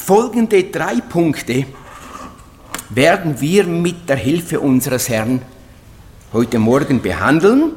Folgende 3 Punkte werden wir mit der Hilfe unseres Herrn heute Morgen behandeln.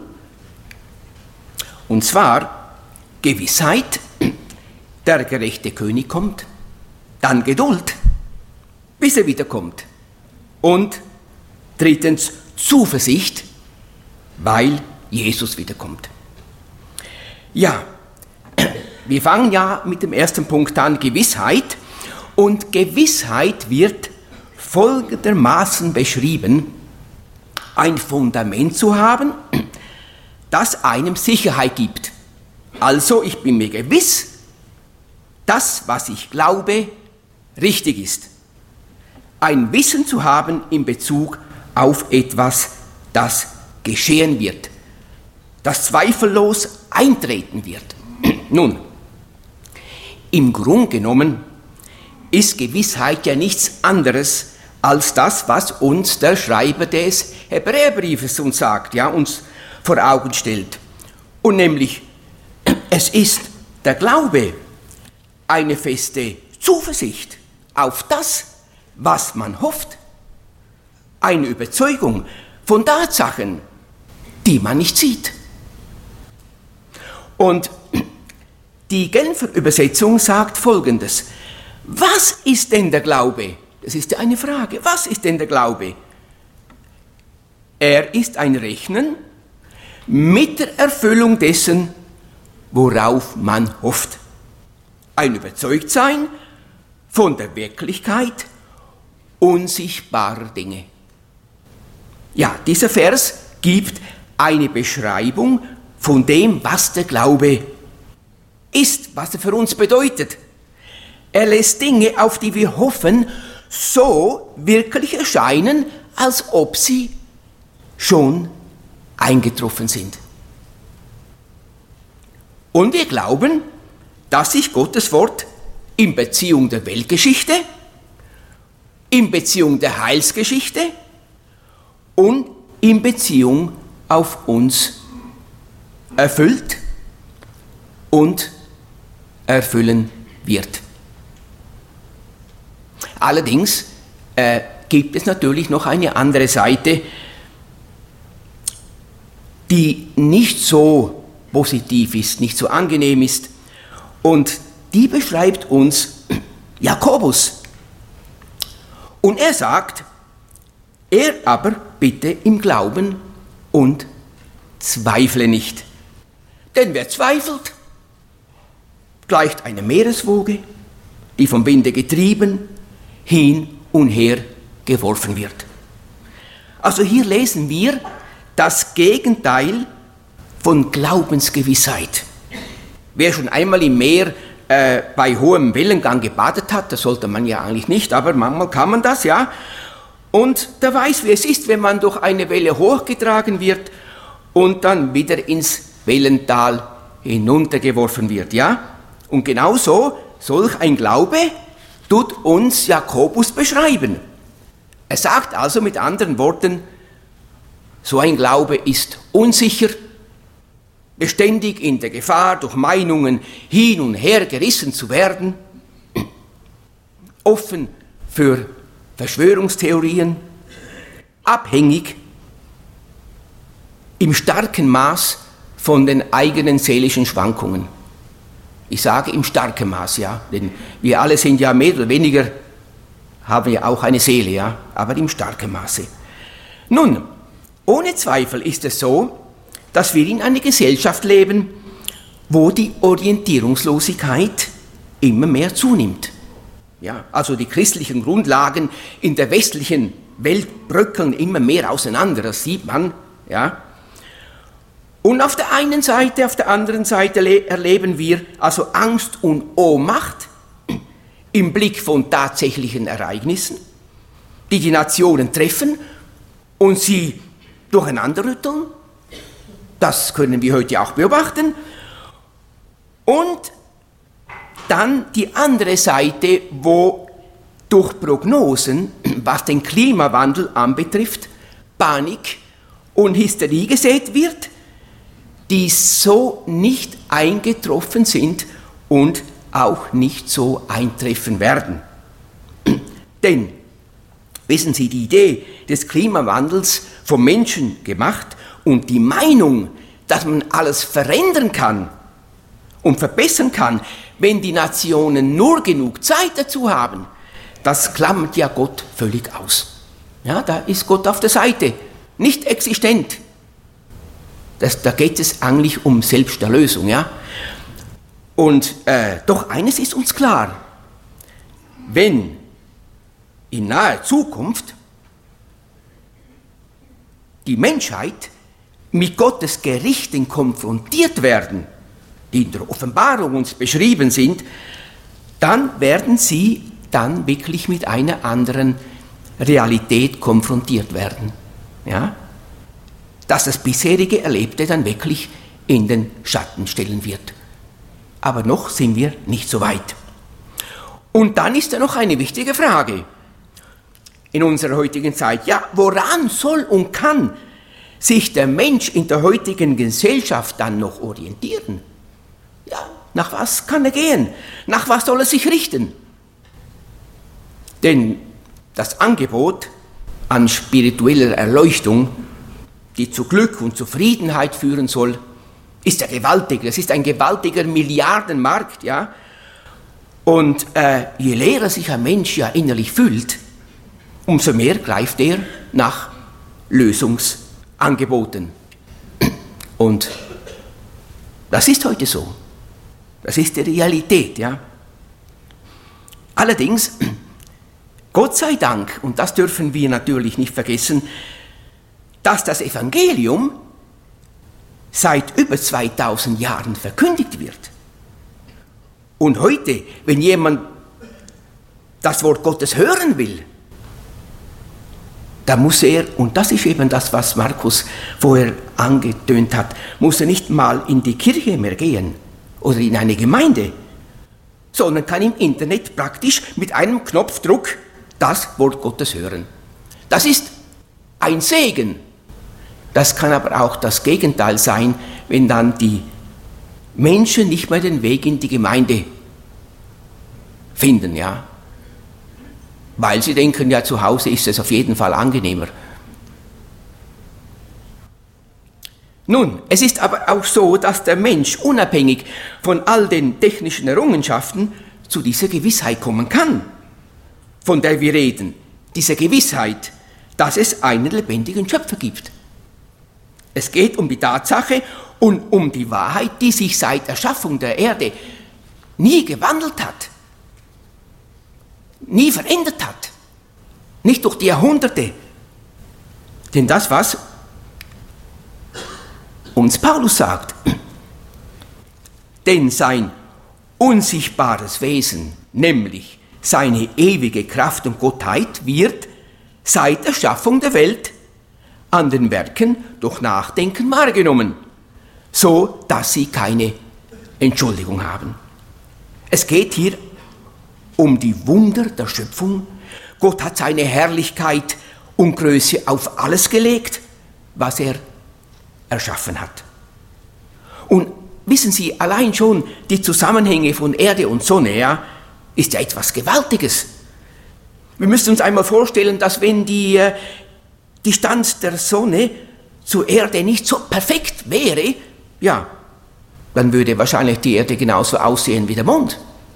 Und zwar Gewissheit, der gerechte König kommt, dann Geduld, bis er wiederkommt. Und 3. Zuversicht, weil Jesus wiederkommt. Ja, wir fangen ja mit dem ersten Punkt an, Gewissheit. Und Gewissheit wird folgendermaßen beschrieben: ein Fundament zu haben, das einem Sicherheit gibt. Also, ich bin mir gewiss, dass, was ich glaube, richtig ist. Ein Wissen zu haben in Bezug auf etwas, das geschehen wird, das zweifellos eintreten wird. Nun, im Grunde genommen ist Gewissheit ja nichts anderes als das, was uns der Schreiber des Hebräerbriefes uns sagt, ja, uns vor Augen stellt. Und nämlich, es ist der Glaube, eine feste Zuversicht auf das, was man hofft, eine Überzeugung von Tatsachen, die man nicht sieht. Und die Genfer Übersetzung sagt Folgendes: Was ist denn der Glaube? Das ist ja eine Frage. Was ist denn der Glaube? Er ist ein Rechnen mit der Erfüllung dessen, worauf man hofft. Ein Überzeugtsein von der Wirklichkeit unsichtbarer Dinge. Ja, dieser Vers gibt eine Beschreibung von dem, was der Glaube ist, was er für uns bedeutet. Er lässt Dinge, auf die wir hoffen, so wirklich erscheinen, als ob sie schon eingetroffen sind. Und wir glauben, dass sich Gottes Wort in Beziehung der Weltgeschichte, in Beziehung der Heilsgeschichte und in Beziehung auf uns erfüllt und erfüllen wird. Allerdings gibt es natürlich noch eine andere Seite, die nicht so positiv ist, nicht so angenehm ist, und die beschreibt uns Jakobus. Und er sagt, er aber bitte im Glauben und zweifle nicht. Denn wer zweifelt, gleicht einer Meereswoge, die vom Winde getrieben, hin und her geworfen wird. Also hier lesen wir das Gegenteil von Glaubensgewissheit. Wer schon einmal im Meer bei hohem Wellengang gebadet hat, das sollte man ja eigentlich nicht, aber manchmal kann man das, ja. Und der weiß, wie es ist, wenn man durch eine Welle hochgetragen wird und dann wieder ins Wellental hinuntergeworfen wird, ja. Und genauso, solch ein Glaube tut uns Jakobus beschreiben. Er sagt also mit anderen Worten, so ein Glaube ist unsicher, beständig in der Gefahr, durch Meinungen hin und her gerissen zu werden, offen für Verschwörungstheorien, abhängig im starken Maß von den eigenen seelischen Schwankungen. Ich sage im starken Maß, ja, denn wir alle sind ja mehr oder weniger, haben ja auch eine Seele, ja, aber im starken Maße. Nun, ohne Zweifel ist es so, dass wir in einer Gesellschaft leben, wo die Orientierungslosigkeit immer mehr zunimmt. Ja, also die christlichen Grundlagen in der westlichen Welt bröckeln immer mehr auseinander, das sieht man. Ja. Und auf der einen Seite, auf der anderen Seite erleben wir also Angst und Ohnmacht im Blick von tatsächlichen Ereignissen, die die Nationen treffen und sie durcheinanderrütteln. Das können wir heute auch beobachten. Und dann die andere Seite, wo durch Prognosen, was den Klimawandel anbetrifft, Panik und Hysterie gesät wird, die so nicht eingetroffen sind und auch nicht so eintreffen werden. Denn, wissen Sie, die Idee des Klimawandels vom Menschen gemacht und die Meinung, dass man alles verändern kann und verbessern kann, wenn die Nationen nur genug Zeit dazu haben, das klammert ja Gott völlig aus. Ja, da ist Gott auf der Seite, nicht existent. Da geht es eigentlich um Selbsterlösung. Ja? Und doch eines ist uns klar, wenn in naher Zukunft die Menschheit mit Gottes Gerichten konfrontiert werden, die in der Offenbarung uns beschrieben sind, dann werden sie dann wirklich mit einer anderen Realität konfrontiert werden. Ja? Dass das bisherige Erlebte dann wirklich in den Schatten stellen wird. Aber noch sind wir nicht so weit. Und dann ist da noch eine wichtige Frage in unserer heutigen Zeit. Ja, woran soll und kann sich der Mensch in der heutigen Gesellschaft dann noch orientieren? Ja, nach was kann er gehen? Nach was soll er sich richten? Denn das Angebot an spiritueller Erleuchtung, die zu Glück und Zufriedenheit führen soll, ist ja gewaltig. Das ist ein gewaltiger Milliardenmarkt, ja. Und je leerer sich ein Mensch ja innerlich fühlt, umso mehr greift er nach Lösungsangeboten. Und das ist heute so. Das ist die Realität, ja. Allerdings, Gott sei Dank, und das dürfen wir natürlich nicht vergessen, dass das Evangelium seit über 2000 Jahren verkündigt wird. Und heute, wenn jemand das Wort Gottes hören will, da muss er, und das ist eben das, was Markus vorher angetönt hat, muss er nicht mal in die Kirche mehr gehen oder in eine Gemeinde, sondern kann im Internet praktisch mit einem Knopfdruck das Wort Gottes hören. Das ist ein Segen. Das kann aber auch das Gegenteil sein, wenn dann die Menschen nicht mehr den Weg in die Gemeinde finden, ja. Weil sie denken, ja, zu Hause ist es auf jeden Fall angenehmer. Nun, es ist aber auch so, dass der Mensch unabhängig von all den technischen Errungenschaften zu dieser Gewissheit kommen kann, von der wir reden. Diese Gewissheit, dass es einen lebendigen Schöpfer gibt. Es geht um die Tatsache und um die Wahrheit, die sich seit Erschaffung der Erde nie gewandelt hat, nie verändert hat, nicht durch die Jahrhunderte. Denn das, was uns Paulus sagt, denn sein unsichtbares Wesen, nämlich seine ewige Kraft und Gottheit, wird seit der Schaffung der Welt an den Werken durch Nachdenken wahrgenommen, so dass sie keine Entschuldigung haben. Es geht hier um die Wunder der Schöpfung. Gott hat seine Herrlichkeit und Größe auf alles gelegt, was er erschaffen hat. Und wissen Sie, allein schon die Zusammenhänge von Erde und Sonne, ja, ist ja etwas Gewaltiges. Wir müssen uns einmal vorstellen, dass wenn die Distanz der Sonne zur Erde nicht so perfekt wäre, ja, dann würde wahrscheinlich die Erde genauso aussehen wie der Mond.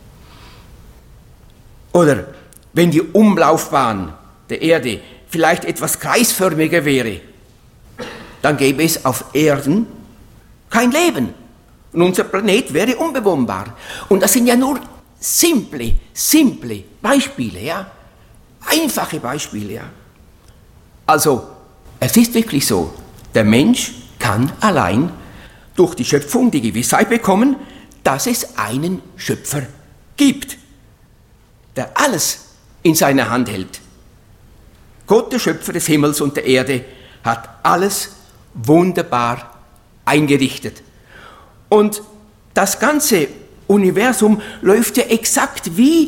Oder wenn die Umlaufbahn der Erde vielleicht etwas kreisförmiger wäre, dann gäbe es auf Erden kein Leben. Und unser Planet wäre unbewohnbar. Und das sind ja nur simple Beispiele, ja. Einfache Beispiele, ja. Also, es ist wirklich so, der Mensch kann allein durch die Schöpfung die Gewissheit bekommen, dass es einen Schöpfer gibt, der alles in seiner Hand hält. Gott, der Schöpfer des Himmels und der Erde, hat alles wunderbar eingerichtet. Und das ganze Universum läuft ja exakt wie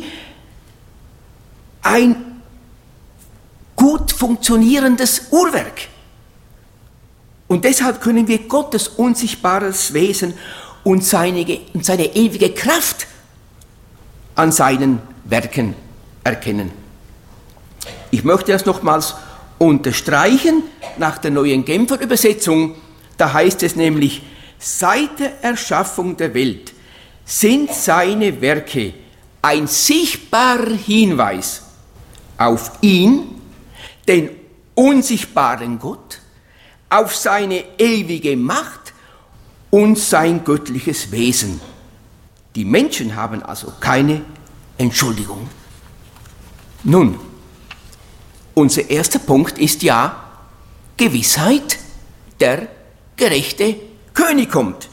ein gut funktionierendes Uhrwerk. Und deshalb können wir Gottes unsichtbares Wesen und seine ewige Kraft an seinen Werken erkennen. Ich möchte das nochmals unterstreichen nach der neuen Genfer Übersetzung. Da heißt es nämlich, seit der Erschaffung der Welt sind seine Werke ein sichtbarer Hinweis auf ihn, den unsichtbaren Gott, auf seine ewige Macht und sein göttliches Wesen. Die Menschen haben also keine Entschuldigung. Nun, unser erster Punkt ist ja Gewissheit, der gerechte König kommt.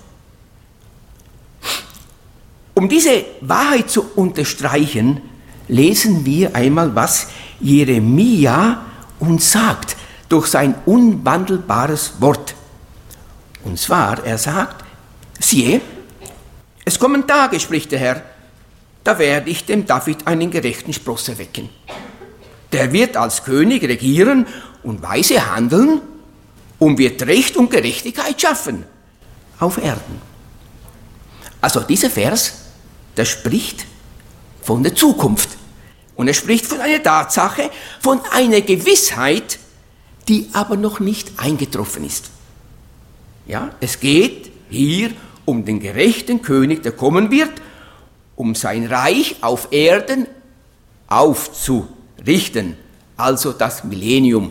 Um diese Wahrheit zu unterstreichen, lesen wir einmal, was Jeremia uns sagt durch sein unwandelbares Wort. Und zwar, er sagt, siehe, es kommen Tage, spricht der Herr, da werde ich dem David einen gerechten Spross erwecken. Der wird als König regieren und weise handeln und wird Recht und Gerechtigkeit schaffen auf Erden. Also dieser Vers, der spricht von der Zukunft. Und er spricht von einer Tatsache, von einer Gewissheit, die aber noch nicht eingetroffen ist. Ja, es geht hier um den gerechten König, der kommen wird, um sein Reich auf Erden aufzurichten, also das Millennium.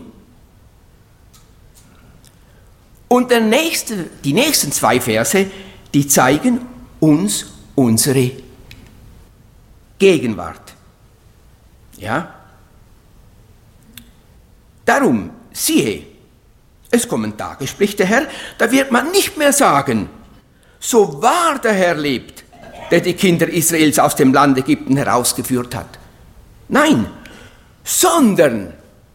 Und die nächsten zwei Verse, die zeigen uns unsere Gegenwart. Ja? Darum, siehe, es kommen Tage, spricht der Herr, da wird man nicht mehr sagen, so wahr der Herr lebt, der die Kinder Israels aus dem Land Ägypten herausgeführt hat. Nein, sondern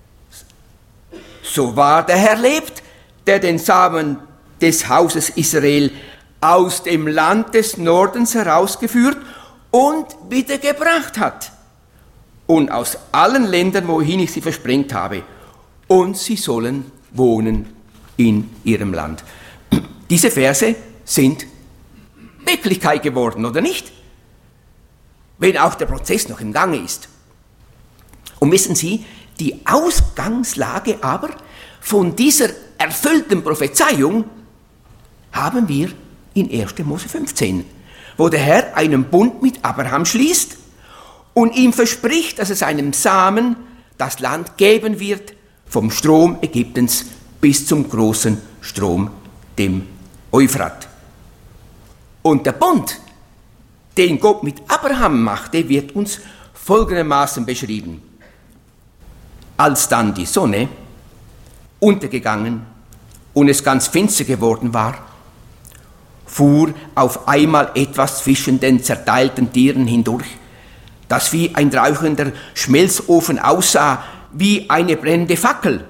so wahr der Herr lebt, der den Samen des Hauses Israel aus dem Land des Nordens herausgeführt und wiedergebracht hat. Und aus allen Ländern, wohin ich sie versprengt habe. Und sie sollen wohnen in ihrem Land. Diese Verse sind Wirklichkeit geworden, oder nicht? Wenn auch der Prozess noch im Gange ist. Und wissen Sie, die Ausgangslage aber von dieser erfüllten Prophezeiung haben wir in 1. Mose 15, wo der Herr einen Bund mit Abraham schließt und ihm verspricht, dass er seinem Samen das Land geben wird, vom Strom Ägyptens bis zum großen Strom, dem Euphrat. Und der Bund, den Gott mit Abraham machte, wird uns folgendermaßen beschrieben. Als dann die Sonne untergegangen und es ganz finster geworden war, fuhr auf einmal etwas zwischen den zerteilten Tieren hindurch, das wie ein räuchender Schmelzofen aussah, wie eine brennende Fackel.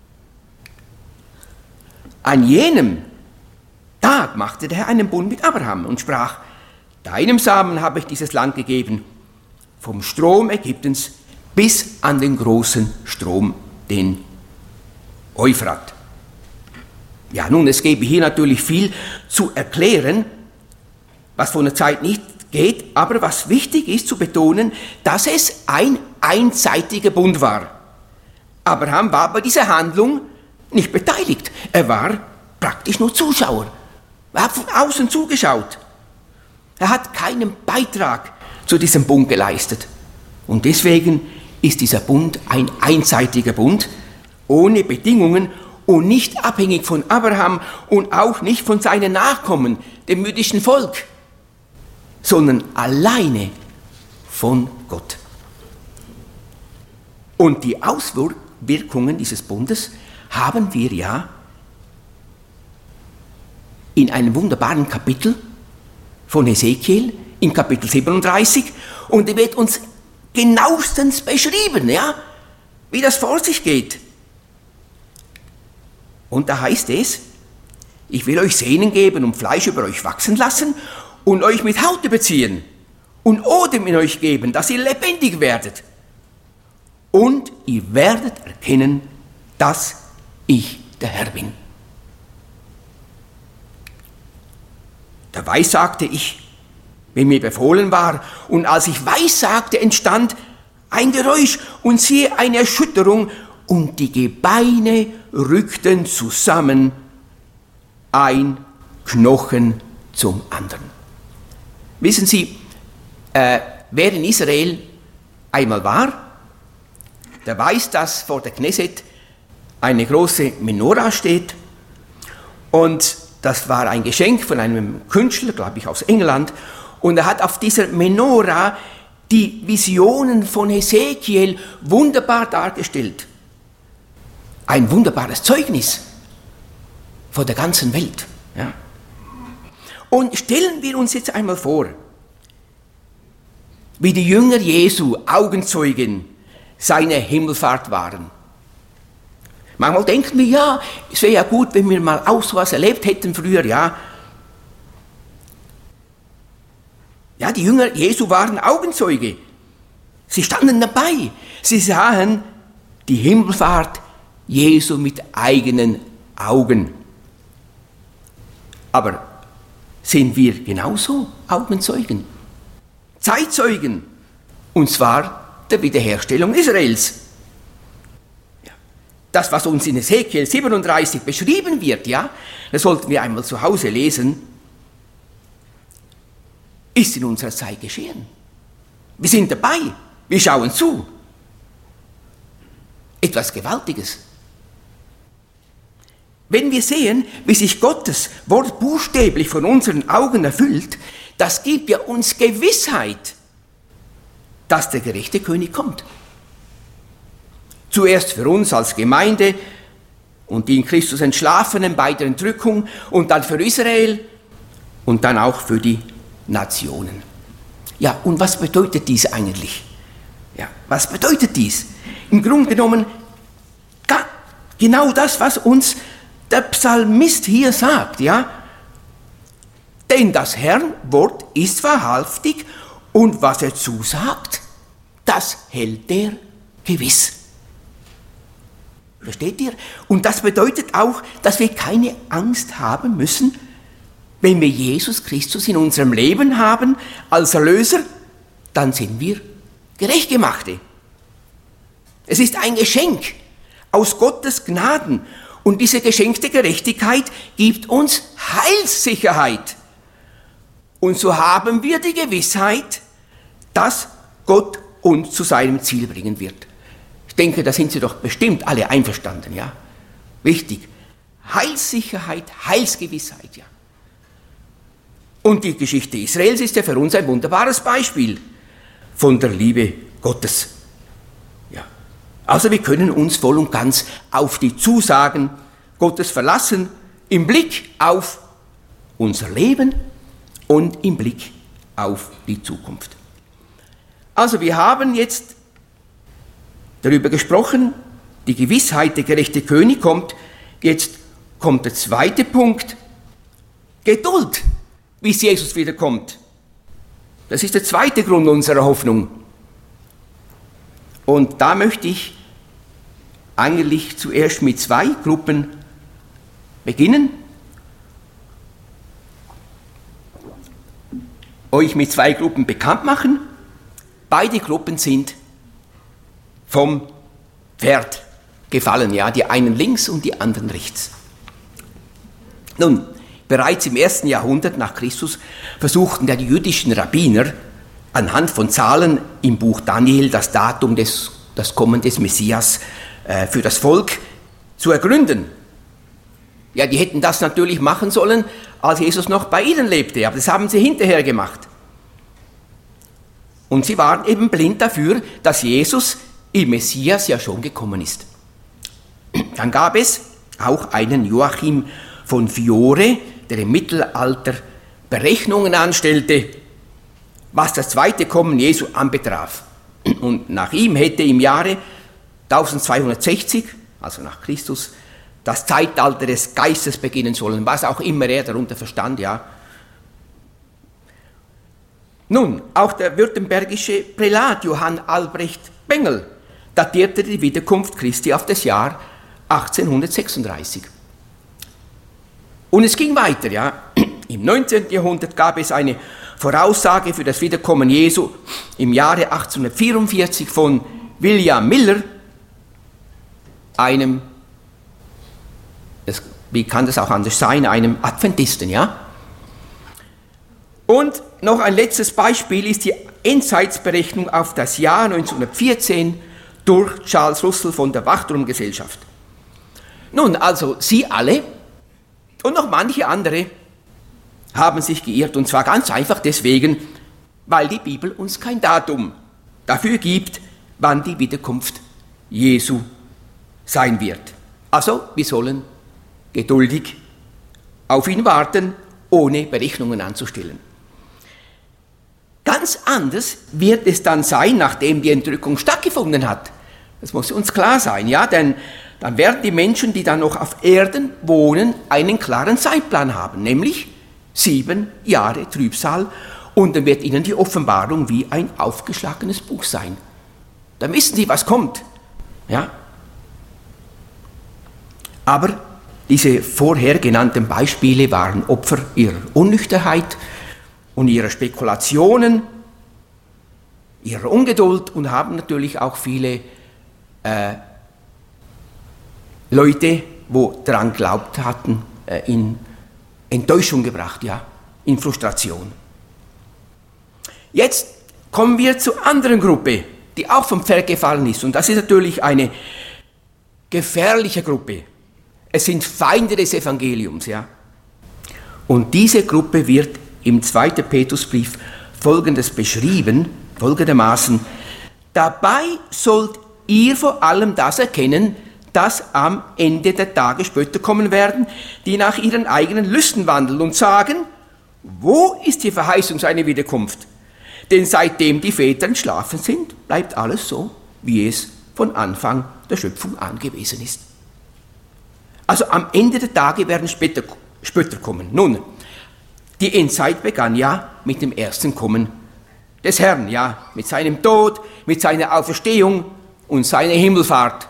An jenem Tag machte der Herr einen Bund mit Abraham und sprach, deinem Samen habe ich dieses Land gegeben, vom Strom Ägyptens bis an den großen Strom, den Euphrat. Ja, nun, es gäbe hier natürlich viel zu erklären, was von der Zeit nicht geht, aber was wichtig ist zu betonen, dass es ein einseitiger Bund war. Abraham war bei dieser Handlung nicht beteiligt. Er war praktisch nur Zuschauer. Er hat von außen zugeschaut. Er hat keinen Beitrag zu diesem Bund geleistet. Und deswegen ist dieser Bund ein einseitiger Bund, ohne Bedingungen und nicht abhängig von Abraham und auch nicht von seinen Nachkommen, dem jüdischen Volk, sondern alleine von Gott. Und die Auswirkungen dieses Bundes haben wir ja in einem wunderbaren Kapitel von Hesekiel, in Kapitel 37, und er wird uns genauestens beschrieben, ja, wie das vor sich geht. Und da heißt es, ich will euch Sehnen geben und Fleisch über euch wachsen lassen und euch mit Haut überziehen und Odem in euch geben, dass ihr lebendig werdet. Und ihr werdet erkennen, dass ich der Herr bin. Da weissagte ich, wenn mir befohlen war, und als ich weissagte, entstand ein Geräusch und siehe eine Erschütterung und die Gebeine rückten zusammen, ein Knochen zum anderen. Wissen Sie, wer in Israel einmal war, der weiß, dass vor der Knesset eine große Menora steht und das war ein Geschenk von einem Künstler, glaube ich, aus England, und er hat auf dieser Menora die Visionen von Hesekiel wunderbar dargestellt. Ein wunderbares Zeugnis vor der ganzen Welt. Ja. Und stellen wir uns jetzt einmal vor, wie die Jünger Jesu Augenzeugen seiner Himmelfahrt waren. Manchmal denken wir, ja, es wäre ja gut, wenn wir mal auch so was erlebt hätten früher, ja. Ja, die Jünger Jesu waren Augenzeuge. Sie standen dabei. Sie sahen die Himmelfahrt Jesu mit eigenen Augen. Aber sind wir genauso Augenzeugen? Zeitzeugen, und zwar der Wiederherstellung Israels. Ja. Das, was uns in Hesekiel 37 beschrieben wird, ja, das sollten wir einmal zu Hause lesen, ist in unserer Zeit geschehen. Wir sind dabei, wir schauen zu. Etwas Gewaltiges. Wenn wir sehen, wie sich Gottes Wort buchstäblich von unseren Augen erfüllt, das gibt ja uns Gewissheit, dass der gerechte König kommt. Zuerst für uns als Gemeinde und die in Christus Entschlafenen bei der Entrückung und dann für Israel und dann auch für die Nationen. Ja, und was bedeutet dies eigentlich? Ja, was bedeutet dies? Im Grunde genommen genau das, was uns der Psalmist hier sagt, ja? Denn das Herrn Wort ist wahrhaftig und was er zusagt, das hält er gewiss. Versteht ihr? Und das bedeutet auch, dass wir keine Angst haben müssen, wenn wir Jesus Christus in unserem Leben haben als Erlöser, dann sind wir Gerechtgemachte. Es ist ein Geschenk aus Gottes Gnaden und diese geschenkte Gerechtigkeit gibt uns Heilssicherheit. Und so haben wir die Gewissheit, dass Gott uns zu seinem Ziel bringen wird. Ich denke, da sind Sie doch bestimmt alle einverstanden, ja? Wichtig. Heilssicherheit, Heilsgewissheit, ja. Und die Geschichte Israels ist ja für uns ein wunderbares Beispiel von der Liebe Gottes. Ja. Also wir können uns voll und ganz auf die Zusagen Gottes verlassen, im Blick auf unser Leben und im Blick auf die Zukunft. Also wir haben jetzt darüber gesprochen, die Gewissheit, der gerechte König kommt. Jetzt kommt der zweite Punkt, Geduld, bis Jesus wiederkommt. Das ist der zweite Grund unserer Hoffnung. Und da möchte ich eigentlich zuerst mit zwei Gruppen beginnen. Euch mit zwei Gruppen bekannt machen. Beide Gruppen sind vom Pferd gefallen, ja, die einen links und die anderen rechts. Nun, bereits im 1. Jahrhundert nach Christus versuchten ja die jüdischen Rabbiner anhand von Zahlen im Buch Daniel das Datum das Kommen des Messias für das Volk zu ergründen. Ja, die hätten das natürlich machen sollen, als Jesus noch bei ihnen lebte, aber das haben sie hinterher gemacht. Und sie waren eben blind dafür, dass Jesus, ihr Messias, ja schon gekommen ist. Dann gab es auch einen Joachim von Fiore, der im Mittelalter Berechnungen anstellte, was das zweite Kommen Jesu anbetraf. Und nach ihm hätte im Jahre 1260, also nach Christus, das Zeitalter des Geistes beginnen sollen, was auch immer er darunter verstand, ja. Nun, auch der württembergische Prälat Johann Albrecht Bengel datierte die Wiederkunft Christi auf das Jahr 1836. Und es ging weiter, ja. Im 19. Jahrhundert gab es eine Voraussage für das Wiederkommen Jesu im Jahre 1844 von William Miller, wie kann das auch anders sein, einem Adventisten, ja? Und noch ein letztes Beispiel ist die Endzeitsberechnung auf das Jahr 1914 durch Charles Russell von der Wachturmgesellschaft. Nun, also Sie alle und noch manche andere haben sich geirrt, und zwar ganz einfach deswegen, weil die Bibel uns kein Datum dafür gibt, wann die Wiederkunft Jesu sein wird. Also, wir sollen geduldig auf ihn warten, ohne Berechnungen anzustellen. Ganz anders wird es dann sein, nachdem die Entrückung stattgefunden hat. Das muss uns klar sein, ja, denn dann werden die Menschen, die dann noch auf Erden wohnen, einen klaren Zeitplan haben, nämlich 7 Jahre Trübsal, und dann wird ihnen die Offenbarung wie ein aufgeschlagenes Buch sein. Dann wissen sie, was kommt, ja. Aber diese vorher genannten Beispiele waren Opfer ihrer Unnüchternheit und ihrer Spekulationen, ihrer Ungeduld, und haben natürlich auch viele Leute, wo daran glaubt hatten, in Enttäuschung gebracht, ja, in Frustration. Jetzt kommen wir zur anderen Gruppe, die auch vom Pferd gefallen ist, und das ist natürlich eine gefährliche Gruppe. Es sind Feinde des Evangeliums, ja. Und diese Gruppe wird im 2. Petrusbrief Folgendes beschrieben, folgendermaßen: Dabei sollt ihr vor allem das erkennen, dass am Ende der Tage Spötter kommen werden, die nach ihren eigenen Lüsten wandeln und sagen, wo ist die Verheißung seiner Wiederkunft? Denn seitdem die Väter entschlafen sind, bleibt alles so, wie es von Anfang der Schöpfung an gewesen ist. Also am Ende der Tage werden Spötter kommen. Nun, die Endzeit begann ja mit dem ersten Kommen des Herrn, ja, mit seinem Tod, mit seiner Auferstehung und seiner Himmelfahrt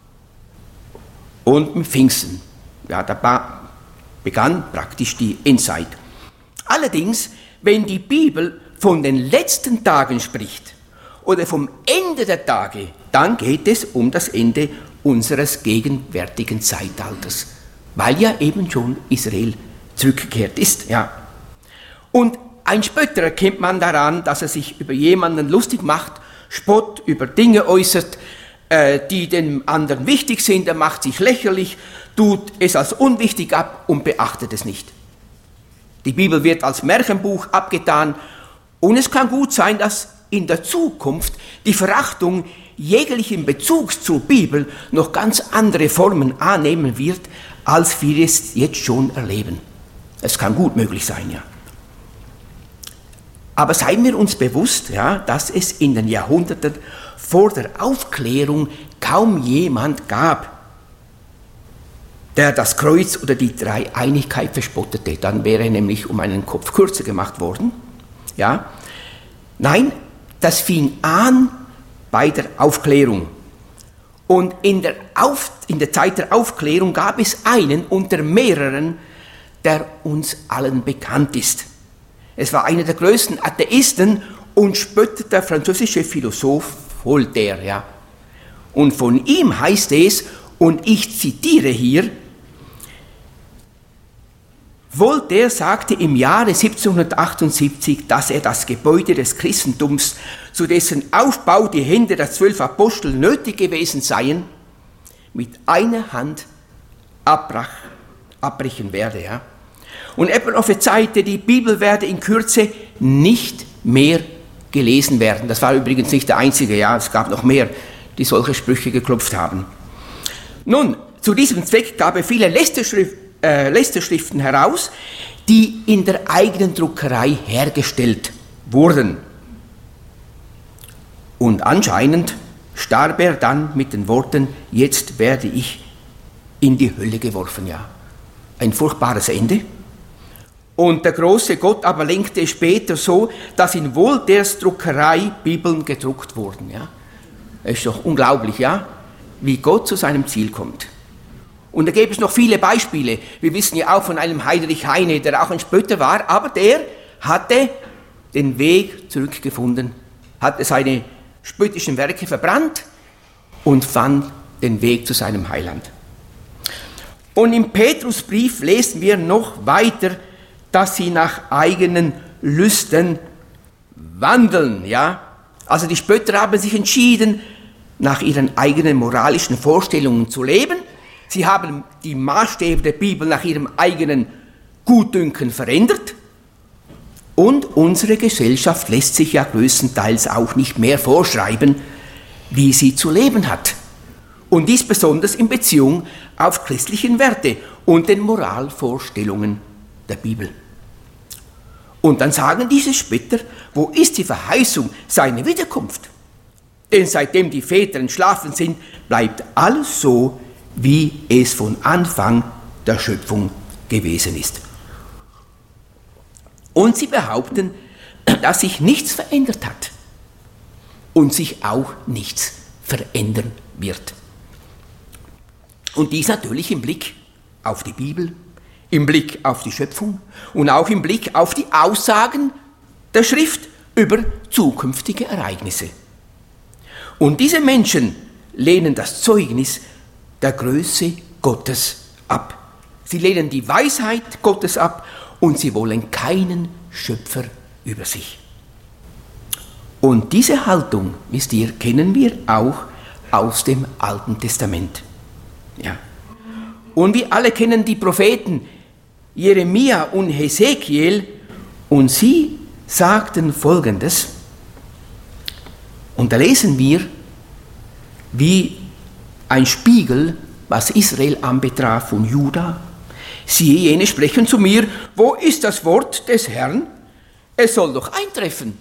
und mit Pfingsten. Ja, da begann praktisch die Endzeit. Allerdings, wenn die Bibel von den letzten Tagen spricht oder vom Ende der Tage, dann geht es um das Ende unseres gegenwärtigen Zeitalters, weil ja eben schon Israel zurückgekehrt ist. Ja. Und ein Spötter erkennt man daran, dass er sich über jemanden lustig macht, Spott über Dinge äußert, die dem anderen wichtig sind, er macht sich lächerlich, tut es als unwichtig ab und beachtet es nicht. Die Bibel wird als Märchenbuch abgetan, und es kann gut sein, dass in der Zukunft die Verachtung jeglichen Bezugs zur Bibel noch ganz andere Formen annehmen wird, als wir es jetzt schon erleben. Es kann gut möglich sein, ja. Aber seien wir uns bewusst, ja, dass es in den Jahrhunderten vor der Aufklärung kaum jemand gab, der das Kreuz oder die Dreieinigkeit verspottete. Dann wäre nämlich um einen Kopf kürzer gemacht worden. Ja. Nein, das fing an bei der Aufklärung. Und in der Zeit der Aufklärung gab es einen unter mehreren, der uns allen bekannt ist. Es war einer der größten Atheisten und Spötter, der französische Philosoph Voltaire. Ja. Und von ihm heißt es, und ich zitiere hier, Voltaire sagte im Jahre 1778, dass er das Gebäude des Christentums, zu dessen Aufbau die Hände der 12 Apostel nötig gewesen seien, mit einer Hand abbrechen werde. Ja. Und er prophezeite, die Bibel werde in Kürze nicht mehr gelesen werden. Das war übrigens nicht der einzige, ja, es gab noch mehr, die solche Sprüche geklopft haben. Nun, zu diesem Zweck gab er viele Lästerschriften heraus, die in der eigenen Druckerei hergestellt wurden. Und anscheinend starb er dann mit den Worten, jetzt werde ich in die Hölle geworfen. Ja. Ein furchtbares Ende. Und der große Gott aber lenkte es später so, dass in Voltaires Druckerei Bibeln gedruckt wurden. Ja. Es ist doch unglaublich, ja, wie Gott zu seinem Ziel kommt. Und da gäbe es noch viele Beispiele. Wir wissen ja auch von einem Heinrich Heine, der auch ein Spötter war, aber der hatte den Weg zurückgefunden, hatte seine spöttischen Werke verbrannt und fand den Weg zu seinem Heiland. Und im Petrusbrief lesen wir noch weiter, dass sie nach eigenen Lüsten wandeln. Ja? Also die Spötter haben sich entschieden, nach ihren eigenen moralischen Vorstellungen zu leben. Sie haben die Maßstäbe der Bibel nach ihrem eigenen Gutdünken verändert. Und unsere Gesellschaft lässt sich ja größtenteils auch nicht mehr vorschreiben, wie sie zu leben hat. Und dies besonders in Beziehung auf christlichen Werte und den Moralvorstellungen der Bibel. Und dann sagen diese Spötter, wo ist die Verheißung seiner Wiederkunft? Denn seitdem die Väter entschlafen sind, bleibt alles so, wie es von Anfang der Schöpfung gewesen ist. Und sie behaupten, dass sich nichts verändert hat und sich auch nichts verändern wird. Und dies natürlich im Blick auf die Bibel, im Blick auf die Schöpfung und auch im Blick auf die Aussagen der Schrift über zukünftige Ereignisse. Und diese Menschen lehnen das Zeugnis der Größe Gottes ab. Sie lehnen die Weisheit Gottes ab und sie wollen keinen Schöpfer über sich. Und diese Haltung, wisst ihr, kennen wir auch aus dem Alten Testament. Ja. Und wir alle kennen die Propheten Jeremia und Hesekiel und sie sagten Folgendes. Und da lesen wir, wie ein Spiegel, was Israel anbetraf und Juda. Siehe, jene sprechen zu mir, wo ist das Wort des Herrn? Es soll doch eintreffen.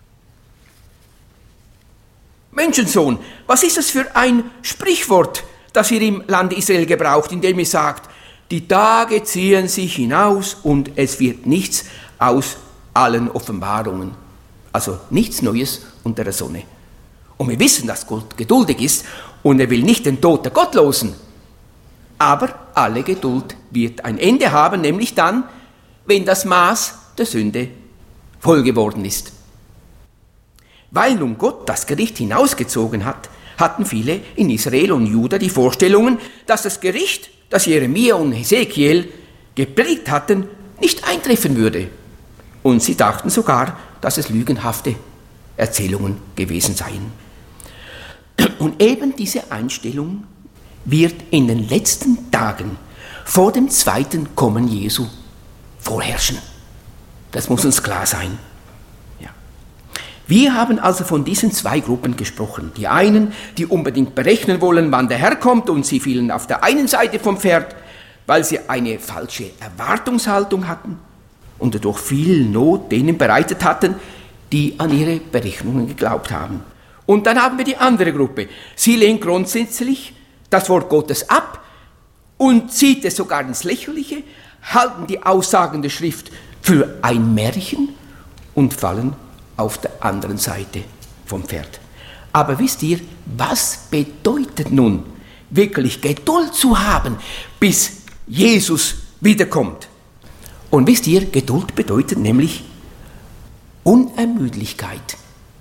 Menschensohn, was ist das für ein Sprichwort, das ihr im Lande Israel gebraucht, indem ihr sagt, die Tage ziehen sich hinaus und es wird nichts aus allen Offenbarungen. Also nichts Neues unter der Sonne. Und wir wissen, dass Gott geduldig ist und er will nicht den Tod der Gottlosen. Aber alle Geduld wird ein Ende haben, nämlich dann, wenn das Maß der Sünde voll geworden ist. Weil nun Gott das Gericht hinausgezogen hat, hatten viele in Israel und Juda die Vorstellungen, dass das Gericht, das Jeremia und Hesekiel gepredigt hatten, nicht eintreffen würde. Und sie dachten sogar, dass es lügenhafte Erzählungen gewesen seien. Und eben diese Einstellung wird in den letzten Tagen vor dem zweiten Kommen Jesu vorherrschen. Das muss uns klar sein. Ja. Wir haben also von diesen zwei Gruppen gesprochen. Die einen, die unbedingt berechnen wollen, wann der Herr kommt, und sie fielen auf der einen Seite vom Pferd, weil sie eine falsche Erwartungshaltung hatten und dadurch viel Not denen bereitet hatten, die an ihre Berechnungen geglaubt haben. Und dann haben wir die andere Gruppe. Sie lehnt grundsätzlich das Wort Gottes ab und zieht es sogar ins Lächerliche, halten die Aussagen der Schrift für ein Märchen und fallen auf der anderen Seite vom Pferd. Aber wisst ihr, was bedeutet nun wirklich Geduld zu haben, bis Jesus wiederkommt? Und wisst ihr, Geduld bedeutet nämlich Unermüdlichkeit,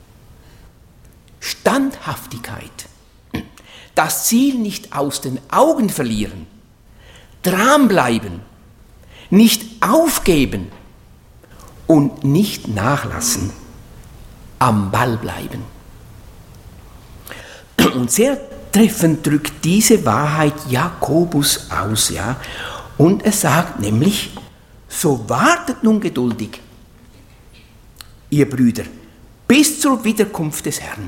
Standhaftigkeit, das Ziel nicht aus den Augen verlieren, dranbleiben, nicht aufgeben und nicht nachlassen, am Ball bleiben. Und sehr treffend drückt diese Wahrheit Jakobus aus, ja, und er sagt nämlich, so wartet nun geduldig, ihr Brüder, bis zur Wiederkunft des Herrn.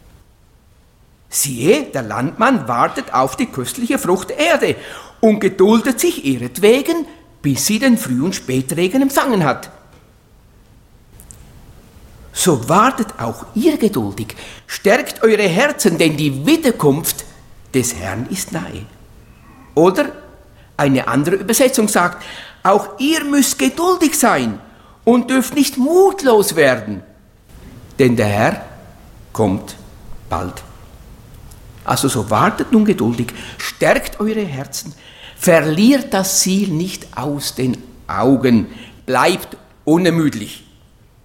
Siehe, der Landmann wartet auf die köstliche Frucht der Erde und geduldet sich ihretwegen, bis sie den Früh- und Spätregen empfangen hat. So wartet auch ihr geduldig, stärkt eure Herzen, denn die Wiederkunft des Herrn ist nahe. Oder eine andere Übersetzung sagt, auch ihr müsst geduldig sein und dürft nicht mutlos werden, denn der Herr kommt bald. Also so wartet nun geduldig, stärkt eure Herzen, verliert das Ziel nicht aus den Augen, bleibt unermüdlich.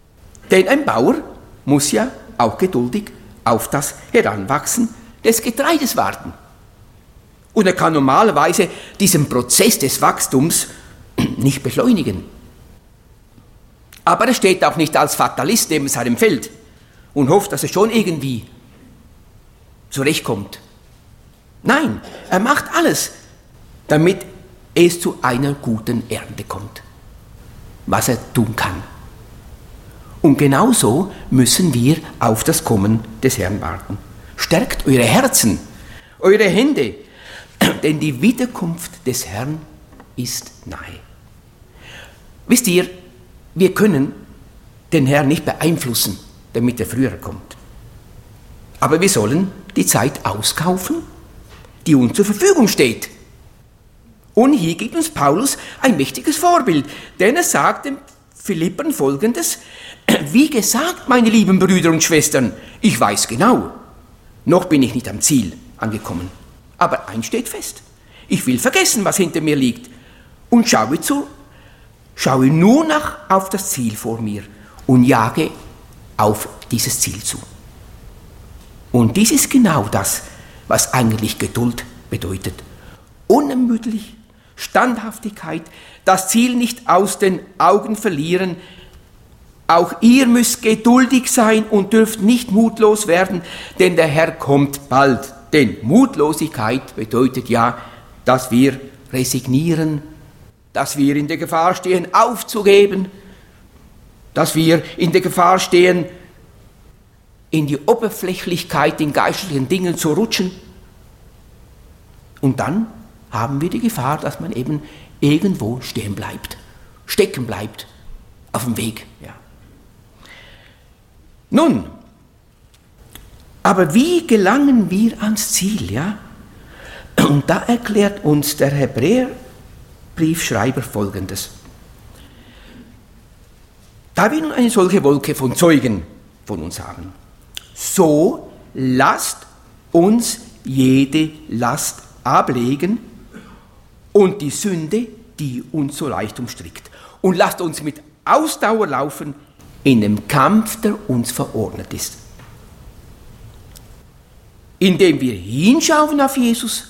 Denn ein Bauer muss ja auch geduldig auf das Heranwachsen des Getreides warten. Und er kann normalerweise diesen Prozess des Wachstums nicht beschleunigen. Aber er steht auch nicht als Fatalist neben seinem Feld und hofft, dass er schon irgendwie zurechtkommt. Nein, er macht alles, damit es zu einer guten Ernte kommt, was er tun kann. Und genauso müssen wir auf das Kommen des Herrn warten. Stärkt eure Herzen, eure Hände, denn die Wiederkunft des Herrn ist nahe. Wisst ihr, wir können den Herrn nicht beeinflussen, damit er früher kommt. Aber wir sollen die Zeit auskaufen, die uns zur Verfügung steht. Und hier gibt uns Paulus ein mächtiges Vorbild, denn er sagt den Philippern Folgendes: Wie gesagt, meine lieben Brüder und Schwestern, ich weiß genau, noch bin ich nicht am Ziel angekommen. Aber eins steht fest: Ich will vergessen, was hinter mir liegt, und schaue nur auf das Ziel vor mir und jage auf dieses Ziel zu. Und dies ist genau das, was eigentlich Geduld bedeutet. Unermüdlich, Standhaftigkeit, das Ziel nicht aus den Augen verlieren. Auch ihr müsst geduldig sein und dürft nicht mutlos werden, denn der Herr kommt bald. Denn Mutlosigkeit bedeutet ja, dass wir resignieren, dass wir in der Gefahr stehen, aufzugeben, dass wir in der Gefahr stehen, in die Oberflächlichkeit in geistlichen Dingen zu rutschen. Und dann haben wir die Gefahr, dass man eben irgendwo stehen bleibt, stecken bleibt, auf dem Weg. Ja. Nun, aber wie gelangen wir ans Ziel? Ja? Und da erklärt uns der Hebräerbriefschreiber Folgendes. Da wir nun eine solche Wolke von Zeugen von uns haben, so lasst uns jede Last ablegen und die Sünde, die uns so leicht umstrickt. Und lasst uns mit Ausdauer laufen in dem Kampf, der uns verordnet ist. Indem wir hinschauen auf Jesus,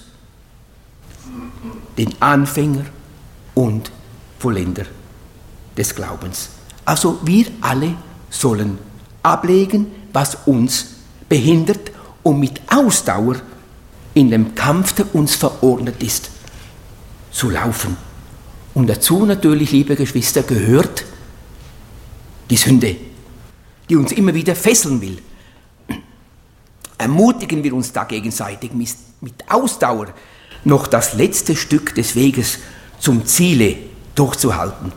den Anfänger und Vollender des Glaubens. Also wir alle sollen ablegen, was uns behindert, und mit Ausdauer in dem Kampf, der uns verordnet ist, zu laufen. Und dazu natürlich, liebe Geschwister, gehört die Sünde, die uns immer wieder fesseln will. Ermutigen wir uns da gegenseitig mit Ausdauer noch das letzte Stück des Weges zum Ziele durchzuhalten.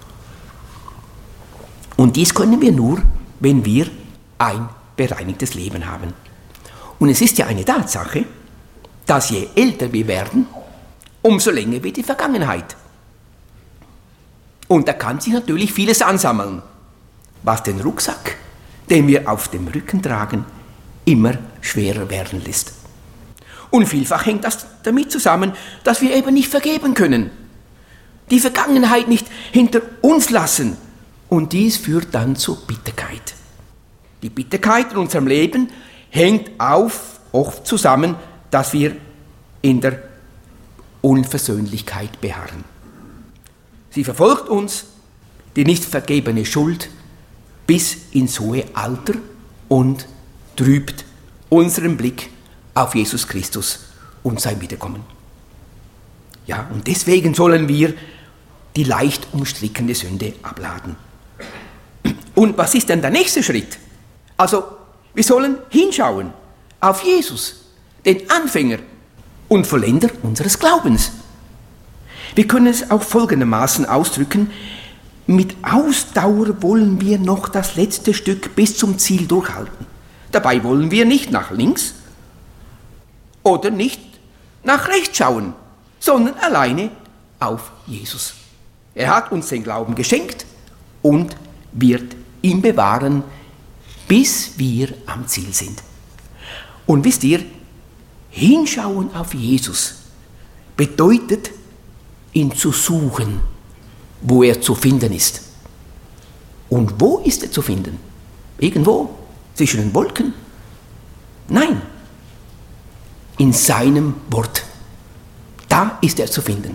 Und dies können wir nur, wenn wir ein bereinigtes Leben haben. Und es ist ja eine Tatsache, dass je älter wir werden, umso länger wird die Vergangenheit. Und da kann sich natürlich vieles ansammeln, was den Rucksack, den wir auf dem Rücken tragen, immer schwerer werden lässt. Und vielfach hängt das damit zusammen, dass wir eben nicht vergeben können, die Vergangenheit nicht hinter uns lassen. Und dies führt dann zur Bitterkeit. Die Bitterkeit in unserem Leben hängt oft zusammen, dass wir in der Unversöhnlichkeit beharren. Sie verfolgt uns, die nicht vergebene Schuld, bis ins hohe Alter und trübt unseren Blick auf Jesus Christus und sein Wiederkommen. Ja, und deswegen sollen wir die leicht umstrickende Sünde abladen. Und was ist denn der nächste Schritt? Also, wir sollen hinschauen auf Jesus, den Anfänger und Vollender unseres Glaubens. Wir können es auch folgendermaßen ausdrücken: Mit Ausdauer wollen wir noch das letzte Stück bis zum Ziel durchhalten. Dabei wollen wir nicht nach links oder nicht nach rechts schauen, sondern alleine auf Jesus. Er hat uns den Glauben geschenkt und wird ihn bewahren, bis wir am Ziel sind. Und wisst ihr, hinschauen auf Jesus bedeutet, ihn zu suchen, wo er zu finden ist. Und wo ist er zu finden? irgendwo zwischen den Wolken. Nein, in seinem Wort. Da ist er zu finden.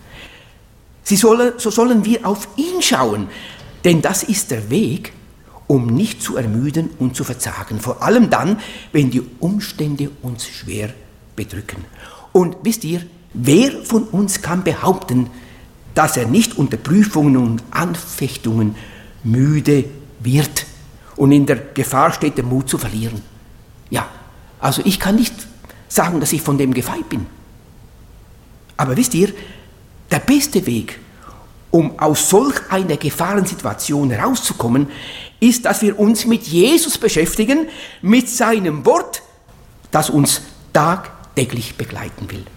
So sollen wir auf ihn schauen, denn das ist der Weg, um nicht zu ermüden und zu verzagen, vor allem dann, wenn die Umstände uns schwer bedrücken. Und wisst ihr, wer von uns kann behaupten, dass er nicht unter Prüfungen und Anfechtungen müde wird und in der Gefahr steht, den Mut zu verlieren? Ja, also ich kann nicht sagen, dass ich von dem gefeit bin. Aber wisst ihr, der beste Weg, um aus solch einer Gefahrensituation herauszukommen, ist, dass wir uns mit Jesus beschäftigen, mit seinem Wort, das uns tagtäglich begleiten will.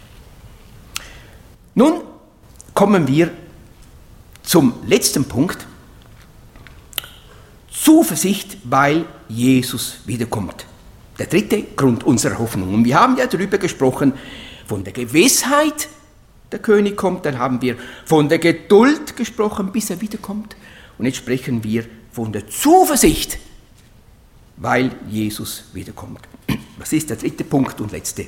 Nun kommen wir zum letzten Punkt. Zuversicht, weil Jesus wiederkommt. Der dritte Grund unserer Hoffnung. Und wir haben ja darüber gesprochen, von der Gewissheit, der König kommt, dann haben wir von der Geduld gesprochen, bis er wiederkommt. Und jetzt sprechen wir von der Zuversicht, weil Jesus wiederkommt. Das ist der dritte Punkt und letzte.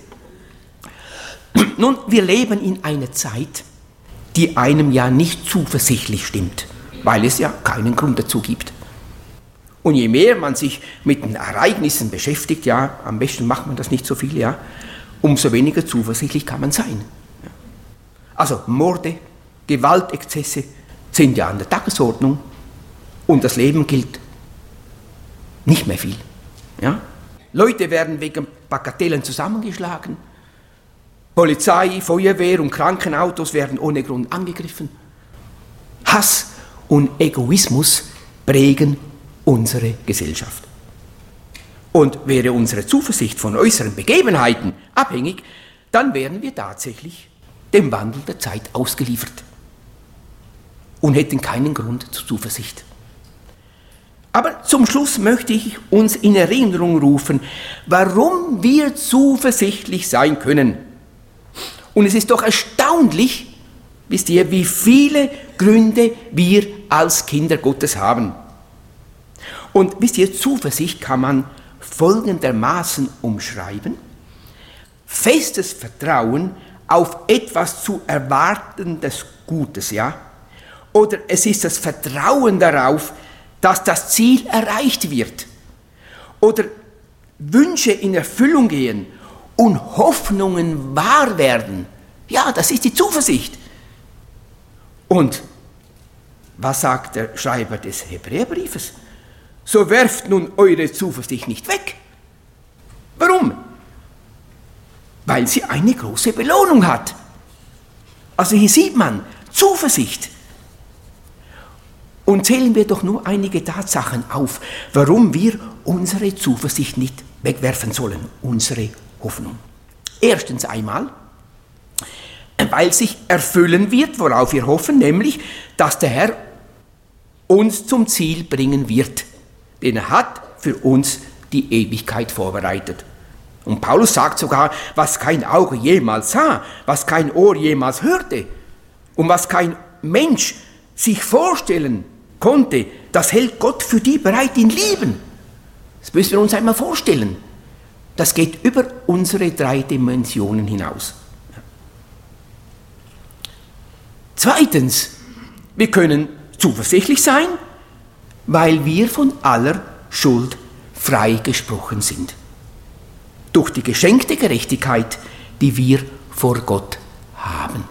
Nun, wir leben in einer Zeit, die einem ja nicht zuversichtlich stimmt, weil es ja keinen Grund dazu gibt. Und je mehr man sich mit den Ereignissen beschäftigt, ja, am besten macht man das nicht so viel, ja, umso weniger zuversichtlich kann man sein. Also Morde, Gewaltexzesse sind ja an der Tagesordnung und das Leben gilt nicht mehr viel. Ja? Leute werden wegen Bagatellen zusammengeschlagen, Polizei, Feuerwehr und Krankenautos werden ohne Grund angegriffen. Hass und Egoismus prägen unsere Gesellschaft. Und wäre unsere Zuversicht von äußeren Begebenheiten abhängig, dann wären wir tatsächlich dem Wandel der Zeit ausgeliefert und hätten keinen Grund zur Zuversicht. Aber zum Schluss möchte ich uns in Erinnerung rufen, warum wir zuversichtlich sein können. Und es ist doch erstaunlich, wisst ihr, wie viele Gründe wir als Kinder Gottes haben. Und wisst ihr, Zuversicht kann man folgendermaßen umschreiben: festes Vertrauen auf etwas zu erwartendes Gutes, ja? Oder es ist das Vertrauen darauf, dass das Ziel erreicht wird. Oder Wünsche in Erfüllung gehen und Hoffnungen wahr werden. Ja, das ist die Zuversicht. Und was sagt der Schreiber des Hebräerbriefes? So werft nun eure Zuversicht nicht weg. Warum? Weil sie eine große Belohnung hat. Also hier sieht man Zuversicht. Und zählen wir doch nur einige Tatsachen auf, warum wir unsere Zuversicht nicht wegwerfen sollen, unsere Hoffnung. Erstens einmal, weil sich erfüllen wird, worauf wir hoffen, nämlich, dass der Herr uns zum Ziel bringen wird, denn er hat für uns die Ewigkeit vorbereitet. Und Paulus sagt sogar, was kein Auge jemals sah, was kein Ohr jemals hörte und was kein Mensch sich vorstellen konnte, das hält Gott für die bereit, ihn lieben. Das müssen wir uns einmal vorstellen. Das geht über unsere 3 Dimensionen hinaus. Zweitens, wir können zuversichtlich sein, weil wir von aller Schuld freigesprochen sind. Durch die geschenkte Gerechtigkeit, die wir vor Gott haben.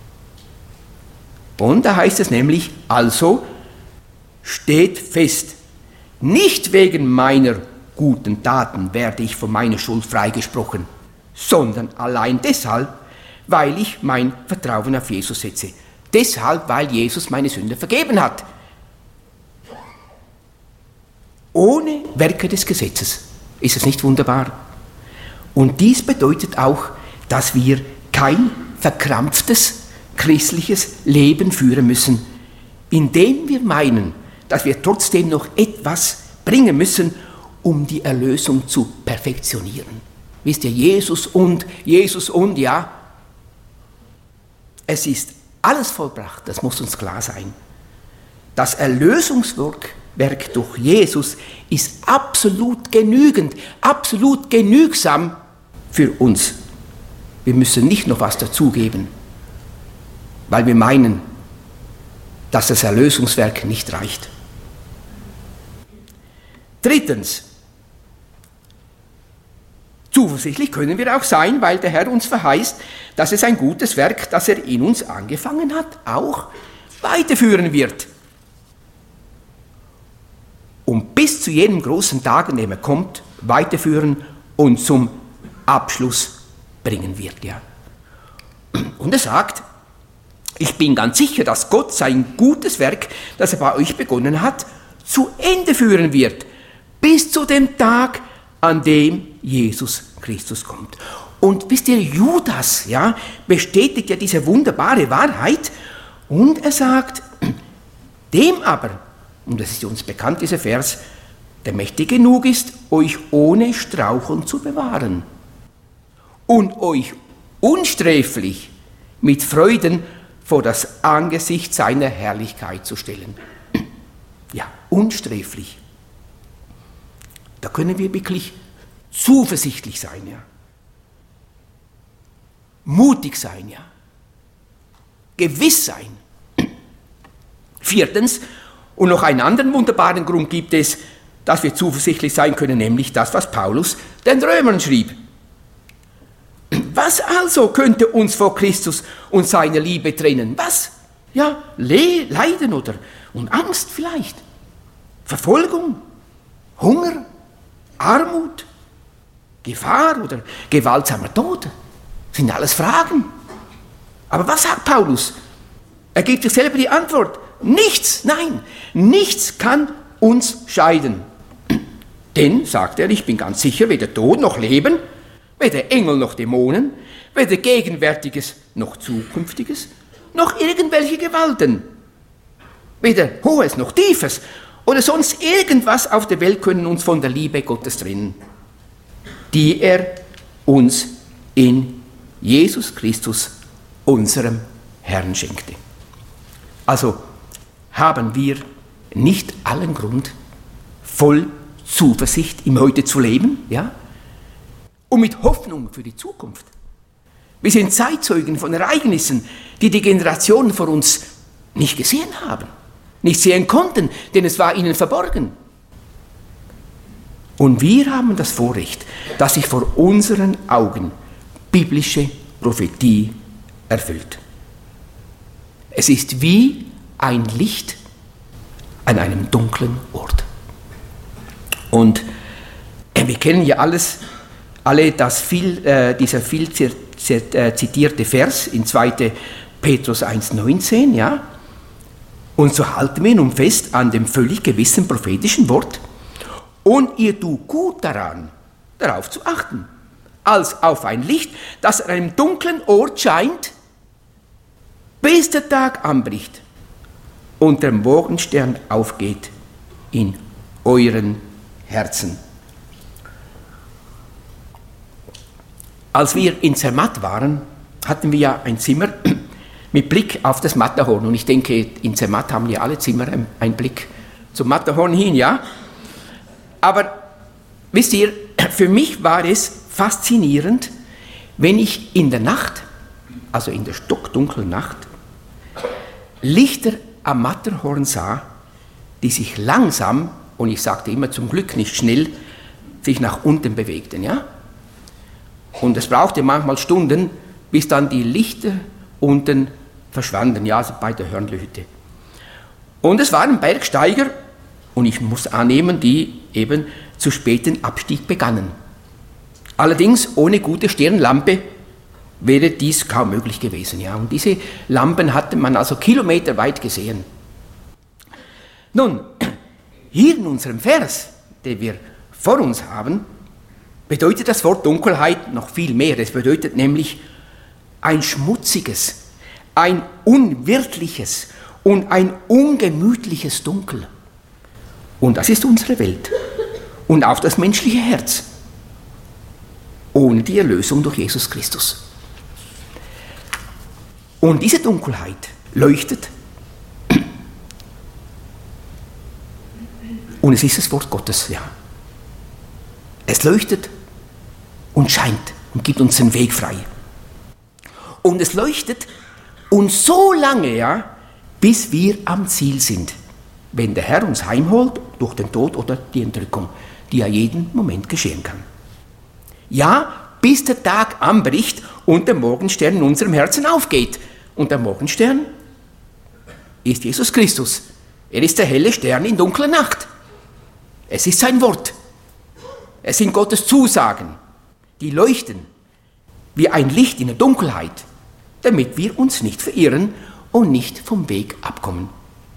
Und da heißt es nämlich, also steht fest, nicht wegen meiner guten Taten werde ich von meiner Schuld freigesprochen, sondern allein deshalb, weil ich mein Vertrauen auf Jesus setze. Deshalb, weil Jesus meine Sünde vergeben hat. Ohne Werke des Gesetzes. Ist es nicht wunderbar? Und dies bedeutet auch, dass wir kein verkrampftes christliches Leben führen müssen, indem wir meinen, dass wir trotzdem noch etwas bringen müssen, um die Erlösung zu perfektionieren. Wisst ihr, Jesus und, ja, es ist alles vollbracht, das muss uns klar sein. Das Erlösungswerk Werk durch Jesus ist absolut genügend, absolut genügsam für uns. Wir müssen nicht noch was dazugeben, weil wir meinen, dass das Erlösungswerk nicht reicht. Drittens, zuversichtlich können wir auch sein, weil der Herr uns verheißt, dass es ein gutes Werk, das er in uns angefangen hat, auch weiterführen wird. Und bis zu jenem großen Tag, an dem er kommt, weiterführen und zum Abschluss bringen wird. Ja. Und er sagt, ich bin ganz sicher, dass Gott sein gutes Werk, das er bei euch begonnen hat, zu Ende führen wird, bis zu dem Tag, an dem Jesus Christus kommt. Und wisst ihr, Judas bestätigt ja diese wunderbare Wahrheit und er sagt, dem aber, und das ist uns bekannt, dieser Vers, der mächtig genug ist, euch ohne Straucheln zu bewahren und euch unsträflich mit Freuden vor das Angesicht seiner Herrlichkeit zu stellen. Ja, unsträflich. Da können wir wirklich zuversichtlich sein, ja. Mutig sein, ja. Gewiss sein. Viertens, und noch einen anderen wunderbaren Grund gibt es, dass wir zuversichtlich sein können, nämlich das, was Paulus den Römern schrieb. Was also könnte uns vor Christus und seiner Liebe trennen? Was? Ja, Leiden und Angst vielleicht. Verfolgung, Hunger, Armut, Gefahr oder gewaltsamer Tod. Das sind alles Fragen. Aber was sagt Paulus? Er gibt sich selber die Antwort. Nichts, nein, nichts kann uns scheiden. Denn, sagt er, ich bin ganz sicher, weder Tod noch Leben, weder Engel noch Dämonen, weder Gegenwärtiges noch Zukünftiges, noch irgendwelche Gewalten, weder Hohes noch Tiefes oder sonst irgendwas auf der Welt können uns von der Liebe Gottes trennen, die er uns in Jesus Christus, unserem Herrn, schenkte. Also haben wir nicht allen Grund, voll Zuversicht im Heute zu leben, ja? Und mit Hoffnung für die Zukunft. Wir sind Zeitzeugen von Ereignissen, die die Generationen vor uns nicht gesehen haben, nicht sehen konnten, denn es war ihnen verborgen. Und wir haben das Vorrecht, dass sich vor unseren Augen biblische Prophetie erfüllt. Es ist wie ein Licht an einem dunklen Ort. Und wir kennen ja alle dieser viel zitierte Vers in 2. Petrus 1,19, ja? Und so halten wir nun fest an dem völlig gewissen prophetischen Wort, und ihr tut gut daran, darauf zu achten, als auf ein Licht, das an einem dunklen Ort scheint, bis der Tag anbricht und der Morgenstern aufgeht in euren Herzen. Als wir in Zermatt waren, hatten wir ja ein Zimmer mit Blick auf das Matterhorn. Und ich denke, in Zermatt haben ja alle Zimmer einen Blick zum Matterhorn hin, ja? Aber wisst ihr, für mich war es faszinierend, wenn ich in der Nacht, also in der stockdunklen Nacht, Lichter am Matterhorn sah, die sich langsam, und ich sagte immer zum Glück nicht schnell, sich nach unten bewegten, ja? Und es brauchte manchmal Stunden, bis dann die Lichter unten verschwanden, ja, also bei der Hörnlehütte. Und es waren Bergsteiger, und ich muss annehmen, die eben zu späten Abstieg begannen. Allerdings ohne gute Stirnlampe wäre dies kaum möglich gewesen, ja. Und diese Lampen hatte man also kilometerweit gesehen. Nun, hier in unserem Vers, den wir vor uns haben, bedeutet das Wort Dunkelheit noch viel mehr. Es bedeutet nämlich ein schmutziges, ein unwirtliches und ein ungemütliches Dunkel. Und das ist unsere Welt und auch das menschliche Herz, ohne die Erlösung durch Jesus Christus. Und diese Dunkelheit leuchtet Und es ist das Wort Gottes, ja. Es leuchtet und scheint und gibt uns den Weg frei. Und es leuchtet uns so lange, ja, bis wir am Ziel sind, wenn der Herr uns heimholt durch den Tod oder die Entrückung, die ja jeden Moment geschehen kann. Ja, bis der Tag anbricht und der Morgenstern in unserem Herzen aufgeht. Und der Morgenstern ist Jesus Christus. Er ist der helle Stern in dunkler Nacht. Es ist sein Wort. Es sind Gottes Zusagen, die leuchten wie ein Licht in der Dunkelheit, damit wir uns nicht verirren und nicht vom Weg abkommen.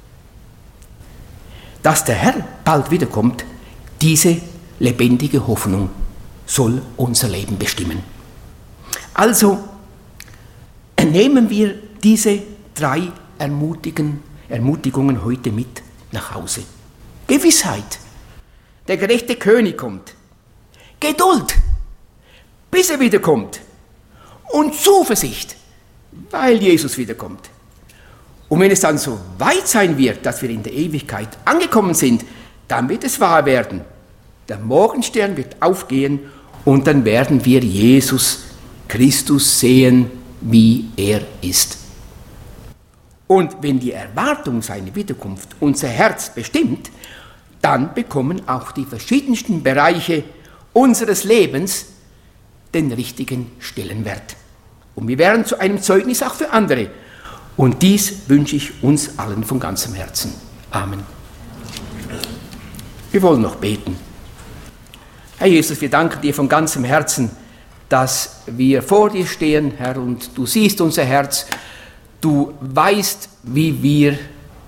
Dass der Herr bald wiederkommt, diese lebendige Hoffnung soll unser Leben bestimmen. Also nehmen wir diese 3 Ermutigungen heute mit nach Hause. Gewissheit, der gerechte König kommt. Geduld, bis er wiederkommt. Und Zuversicht, weil Jesus wiederkommt. Und wenn es dann so weit sein wird, dass wir in der Ewigkeit angekommen sind, dann wird es wahr werden. Der Morgenstern wird aufgehen und dann werden wir Jesus Christus sehen, wie er ist. Und wenn die Erwartung seiner Wiederkunft unser Herz bestimmt, dann bekommen auch die verschiedensten Bereiche unseres Lebens den richtigen Stellenwert. Und wir werden zu einem Zeugnis auch für andere. Und dies wünsche ich uns allen von ganzem Herzen. Amen. Wir wollen noch beten. Herr Jesus, wir danken dir von ganzem Herzen, dass wir vor dir stehen, Herr, und du siehst unser Herz. Du weißt, wie wir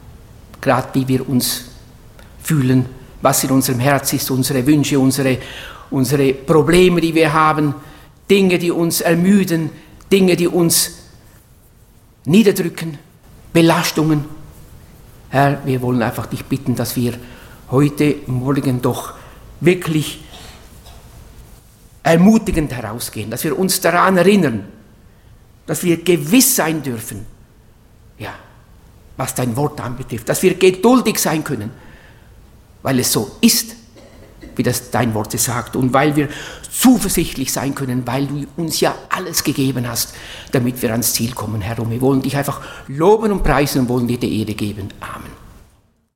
uns fühlen, was in unserem Herz ist, unsere Wünsche, unsere Probleme, die wir haben, Dinge, die uns ermüden, Dinge, die uns niederdrücken, Belastungen. Herr, wir wollen einfach dich bitten, dass wir heute Morgen doch wirklich ermutigend herausgehen, dass wir uns daran erinnern, dass wir gewiss sein dürfen, ja, was dein Wort anbetrifft, dass wir geduldig sein können, weil es so ist, wie das dein Wort sagt, und weil wir zuversichtlich sein können, weil du uns ja alles gegeben hast, damit wir ans Ziel kommen, Herr. Und wir wollen dich einfach loben und preisen und wollen dir die Ehre geben. Amen.